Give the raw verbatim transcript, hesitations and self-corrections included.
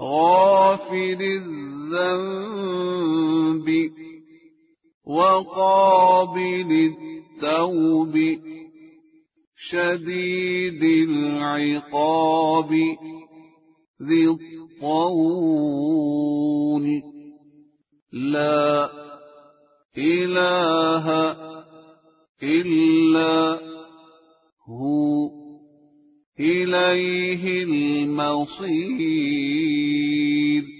غافر الذنب وقابل التوب شديد العقاب ذي الطول لا إله إلا هو إليه المصير.